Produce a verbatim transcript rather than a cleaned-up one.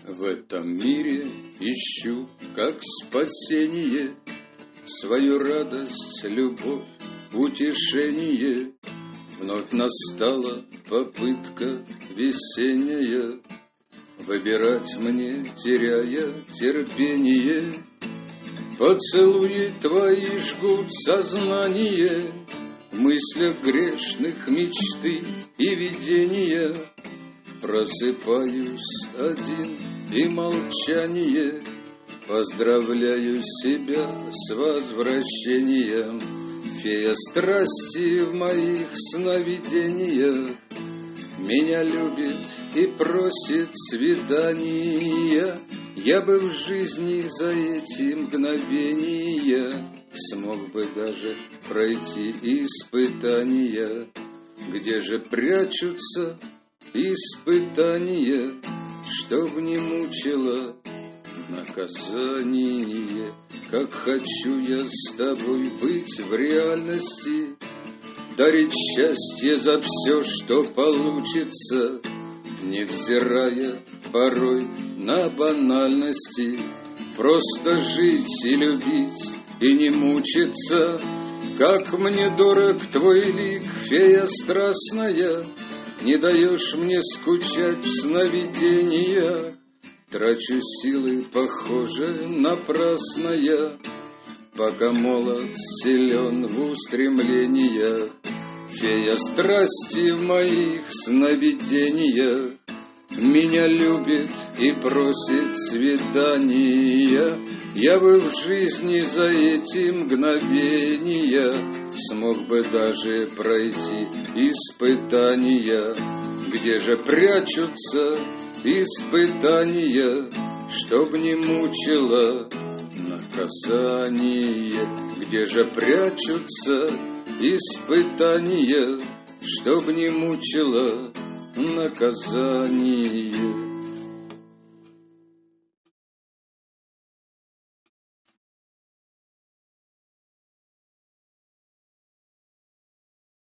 В этом мире ищу, как спасение, свою радость, любовь, утешение. Вновь настала попытка весенняя, выбирать мне, теряя терпение. Поцелуи твои жгут сознание, в мыслях грешных мечты и видения. Просыпаюсь один и молчание, поздравляю себя с возвращением. Фея страсти в моих сновидениях меня любит и просит свидания. Я бы в жизни за эти мгновения смог бы даже пройти испытания. Где же прячутся испытания, чтоб не мучило наказание? Как хочу я с тобой быть в реальности, дарить счастье за все, что получится, невзирая порой на банальности. Просто жить и любить и не мучиться. Как мне дорог твой лик, фея страстная, не даешь мне скучать в сновидениях. Трачу силы, похоже, напрасно я, пока молод, силен в устремлениях. Фея страсти в моих сновидениях меня любит и просит свидания. Я бы в жизни за эти мгновения смог бы даже пройти испытания. Где же прячутся испытания, чтоб не мучило наказание? Где же прячутся испытания, чтоб не мучило наказание?